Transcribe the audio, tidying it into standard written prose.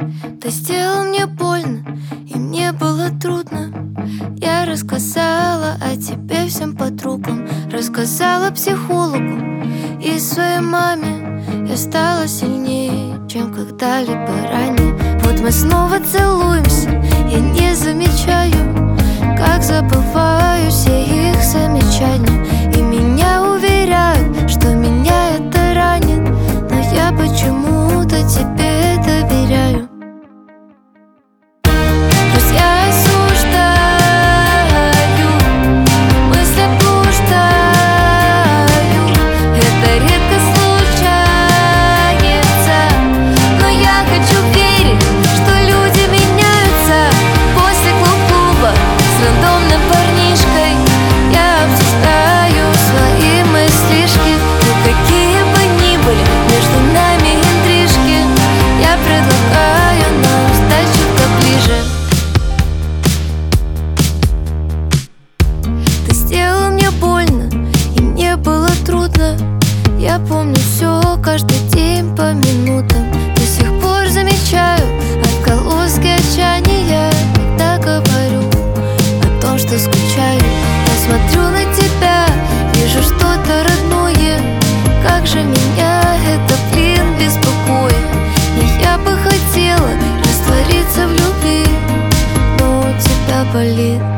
Ты сделал мне больно, и мне было трудно. Я рассказала о тебе всем подругам, рассказала психологу и своей маме. Я стала сильнее, чем когда-либо ранее. Вот мы снова целуемся, я не замечаю, как забываю все их замечания. И меня уверяют, что меня это ранит, но я почему-то тебе доверяю. Пусть я осуждаю, мысли блуждаю, это редко случается, но я хочу верить, что люди меняются. После клуба с рандомным парнишкой я обсуждаю свои мыслишки. Но какие бы ни были между нами интрижки, я предлагаю нам стать чутка ближе. Ты сделал мне больно, и мне было трудно. Я помню все, каждый день по минутам. До сих пор замечаю отголоски отчаяния, когда говорю о том, что скучаю. Я смотрю на тебя, вижу что-то родное. Как же меня это, беспокоит. И я бы хотела раствориться в любви, но у тебя болит.